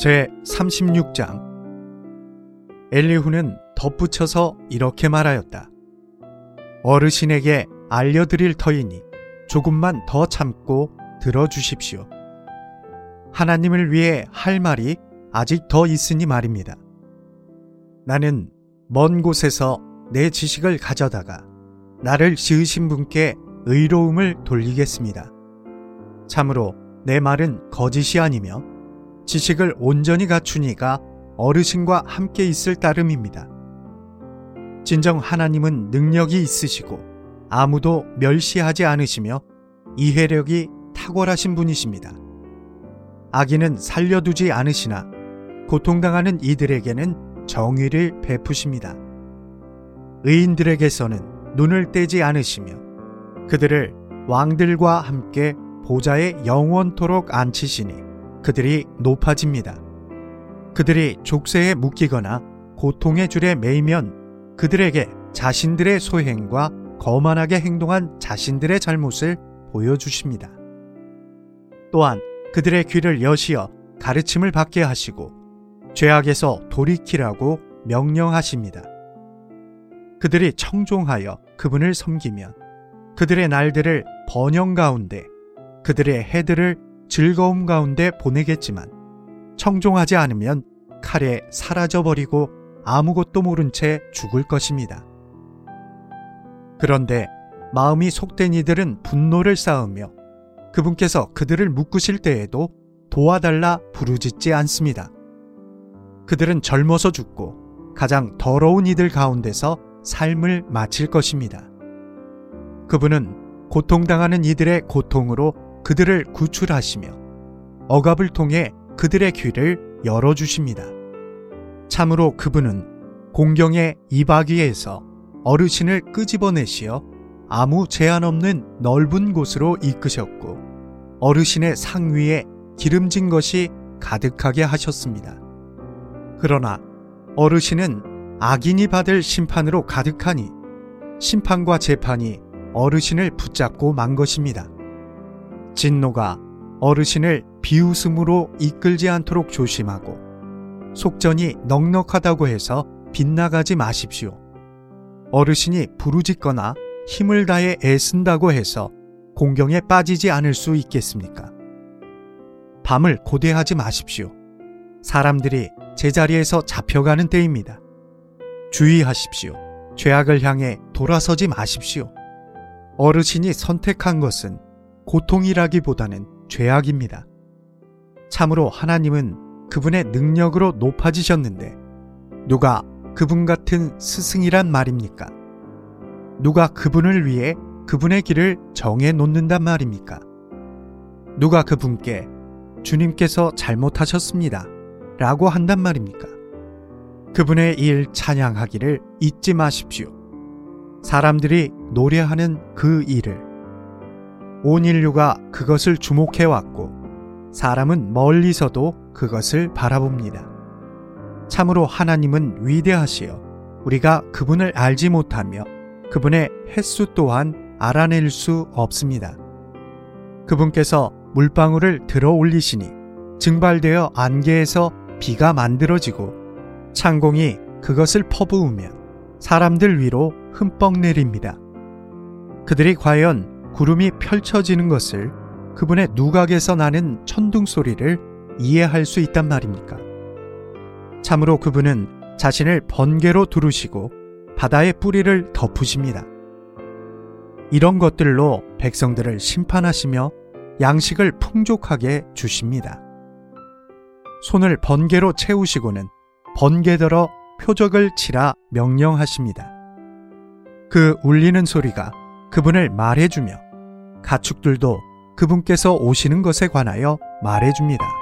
제36장. 엘리후는 덧붙여서 이렇게 말하였다. 어르신에게 알려드릴 터이니 조금만 더 참고 들어주십시오. 하나님을 위해 할 말이 아직 더 있으니 말입니다. 나는 먼 곳에서 내 지식을 가져다가 나를 지으신 분께 의로움을 돌리겠습니다. 참으로 내 말은 거짓이 아니며 지식을 온전히 갖추니가 어르신과 함께 있을 따름입니다. 진정 하나님은 능력이 있으시고 아무도 멸시하지 않으시며 이해력이 탁월하신 분이십니다. 악인은 살려두지 않으시나 고통당하는 이들에게는 정의를 베푸십니다. 의인들에게서는 눈을 떼지 않으시며 그들을 왕들과 함께 보좌에 영원토록 앉히시니 그들이 높아집니다. 그들이 족쇄에 묶이거나 고통의 줄에 매이면 그들에게 자신들의 소행과 거만하게 행동한 자신들의 잘못을 보여주십니다. 또한 그들의 귀를 여시어 가르침을 받게 하시고 죄악에서 돌이키라고 명령하십니다. 그들이 청종하여 그분을 섬기면 그들의 날들을 번영 가운데 그들의 해들을 즐거움 가운데 보내겠지만 청종하지 않으면 칼에 사라져버리고 아무것도 모른 채 죽을 것입니다. 그런데 마음이 속된 이들은 분노를 쌓으며 그분께서 그들을 묶으실 때에도 도와달라 부르짖지 않습니다. 그들은 젊어서 죽고 가장 더러운 이들 가운데서 삶을 마칠 것입니다. 그분은 고통당하는 이들의 고통으로 그들을 구출하시며 억압을 통해 그들의 귀를 열어주십니다. 참으로 그분은 공경의 이바귀에서 어르신을 끄집어내시어 아무 제한 없는 넓은 곳으로 이끄셨고 어르신의 상위에 기름진 것이 가득하게 하셨습니다. 그러나 어르신은 악인이 받을 심판으로 가득하니 심판과 재판이 어르신을 붙잡고 만 것입니다. 진노가 어르신을 비웃음으로 이끌지 않도록 조심하고 속전이 넉넉하다고 해서 빗나가지 마십시오. 어르신이 부르짖거나 힘을 다해 애쓴다고 해서 공경에 빠지지 않을 수 있겠습니까? 밤을 고대하지 마십시오. 사람들이 제자리에서 잡혀가는 때입니다. 주의하십시오. 죄악을 향해 돌아서지 마십시오. 어르신이 선택한 것은 고통이라기보다는 죄악입니다. 참으로 하나님은 그분의 능력으로 높아지셨는데 누가 그분 같은 스승이란 말입니까? 누가 그분을 위해 그분의 길을 정해 놓는단 말입니까? 누가 그분께 주님께서 잘못하셨습니다 라고 한단 말입니까? 그분의 일 찬양하기를 잊지 마십시오. 사람들이 노래하는 그 일을 온 인류가 그것을 주목해왔고 사람은 멀리서도 그것을 바라봅니다. 참으로 하나님은 위대하시여 우리가 그분을 알지 못하며 그분의 횟수 또한 알아낼 수 없습니다. 그분께서 물방울을 들어 올리시니 증발되어 안개에서 비가 만들어지고 창공이 그것을 퍼부으면 사람들 위로 흠뻑 내립니다. 그들이 과연 구름이 펼쳐지는 것을 그분의 누각에서 나는 천둥 소리를 이해할 수 있단 말입니까? 참으로 그분은 자신을 번개로 두르시고 바다의 뿌리를 덮으십니다. 이런 것들로 백성들을 심판하시며 양식을 풍족하게 주십니다. 손을 번개로 채우시고는 번개더러 표적을 치라 명령하십니다. 그 울리는 소리가 그분을 말해주며 가축들도 그분께서 오시는 것에 관하여 말해줍니다.